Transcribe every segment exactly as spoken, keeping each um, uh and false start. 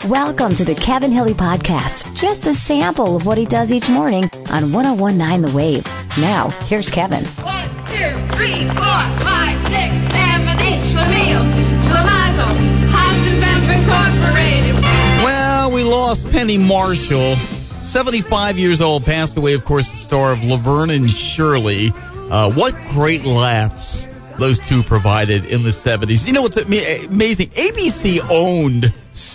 Welcome to the Kevin Hilly Podcast. Just a sample of what he does each morning on one oh one point nine The Wave. Now, here's Kevin. One, two, three, four, five, six, seven, eight. Schlemiel, Schlemazel, Hassenbemp Incorporated. Well, we lost Penny Marshall. seventy-five years old, passed away, of course, the star of Laverne and Shirley. Uh, what great laughs those two provided in the seventies. You know what's amazing? A B C owned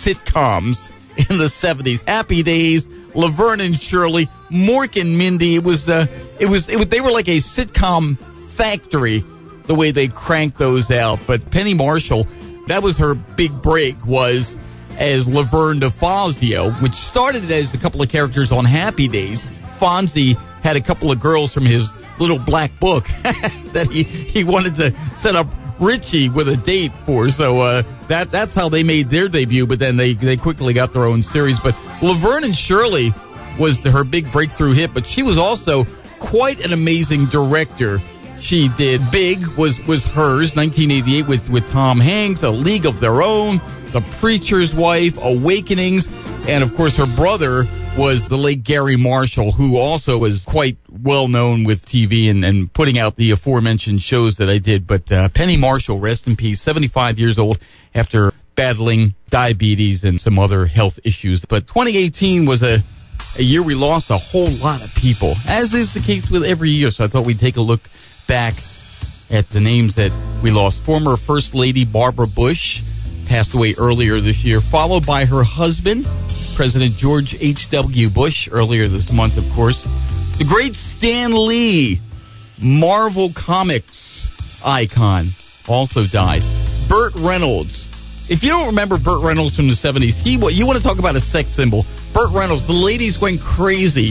sitcoms in the seventies. Happy Days, Laverne and Shirley, Mork and Mindy. It was, uh, it was, it was, they were like a sitcom factory, the way they cranked those out. But Penny Marshall, that was her big break, was as Laverne DeFazio, which started as a couple of characters on Happy Days. Fonzie had a couple of girls from his little black book that he, he wanted to set up Richie with a date for. So uh, that that's how they made their debut, but then they, they quickly got their own series. But Laverne and Shirley was the, her big breakthrough hit, but she was also quite an amazing director. She did Big, was was hers, nineteen eighty-eight with, with Tom Hanks, A League of Their Own, The Preacher's Wife, Awakenings, and of course her brother was the late Gary Marshall, who also was quite well known with T V and, and putting out the aforementioned shows that I did. But uh, Penny Marshall, rest in peace, seventy-five years old after battling diabetes and some other health issues. But twenty eighteen was a, a year we lost a whole lot of people, as is the case with every year. So I thought we'd take a look back at the names that we lost. Former First Lady Barbara Bush passed away earlier this year, followed by her husband, President George H W. Bush, earlier this month, of course. The great Stan Lee, Marvel Comics icon, also died. Burt Reynolds. If you don't remember Burt Reynolds from the seventies, he you want to talk about a sex symbol. Burt Reynolds, the ladies went crazy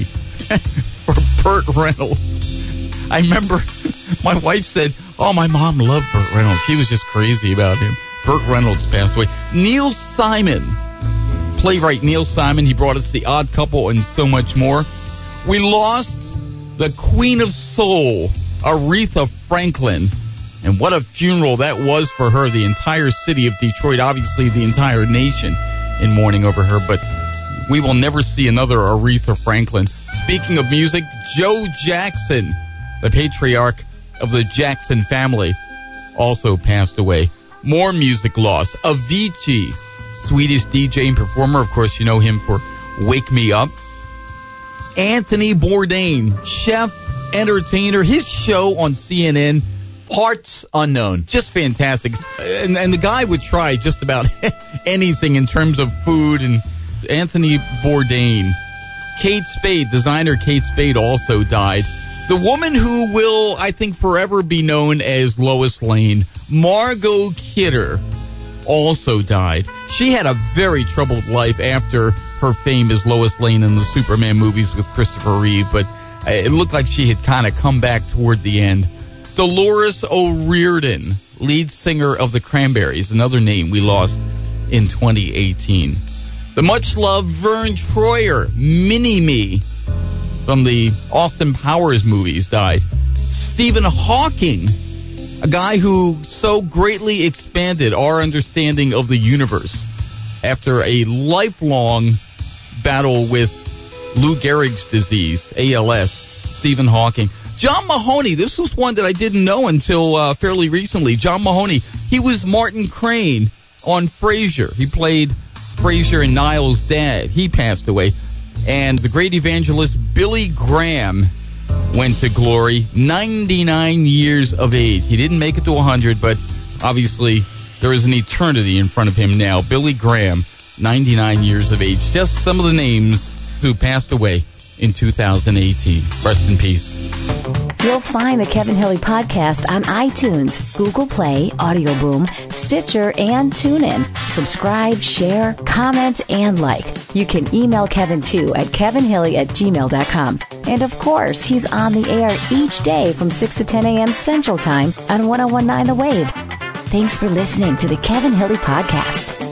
for Burt Reynolds. I remember my wife said, oh, my mom loved Burt Reynolds. She was just crazy about him. Burt Reynolds passed away. Neil Simon. Playwright Neil Simon, he brought us The Odd Couple and so much more. We lost the Queen of Soul, Aretha Franklin. And what a funeral that was for her. The entire city of Detroit, obviously the entire nation in mourning over her. But we will never see another Aretha Franklin. Speaking of music, Joe Jackson, the patriarch of the Jackson family, also passed away. More music loss. Avicii, Swedish D J and performer. Of course, you know him for Wake Me Up. Anthony Bourdain, chef, entertainer. His show on C N N, Parts Unknown. Just fantastic. And, and the guy would try just about anything in terms of food. And Anthony Bourdain. Kate Spade, designer Kate Spade, also died. The woman who will, I think, forever be known as Lois Lane, Margot Kidder, also died. She had a very troubled life after her fame as Lois Lane in the Superman movies with Christopher Reeve, but it looked like she had kind of come back toward the end. Dolores O'Riordan, lead singer of the Cranberries, another name we lost in twenty eighteen. The much-loved Vern Troyer, Mini-Me, from the Austin Powers movies, died. Stephen Hawking, a guy who so greatly expanded our understanding of the universe after a lifelong battle with Lou Gehrig's disease, A L S. Stephen Hawking. John Mahoney, this was one that I didn't know until uh, fairly recently. John Mahoney, he was Martin Crane on Frasier. He played Frasier and Niles' dad. He passed away. And the great evangelist Billy Graham went to glory, ninety-nine years of age. He didn't make it to one hundred, but obviously there is an eternity in front of him now. Billy Graham, ninety-nine years of age. Just some of the names who passed away in two thousand eighteen. Rest in peace. You'll find the Kevin Hilly Podcast on iTunes, Google Play, Audio Boom, Stitcher, and TuneIn. Subscribe, share, comment, and like. You can email Kevin, too, at kevinhilly at gmail dot com. And, of course, he's on the air each day from six to ten a.m. Central Time on one oh one point nine The Wave. Thanks for listening to the Kevin Hilly Podcast.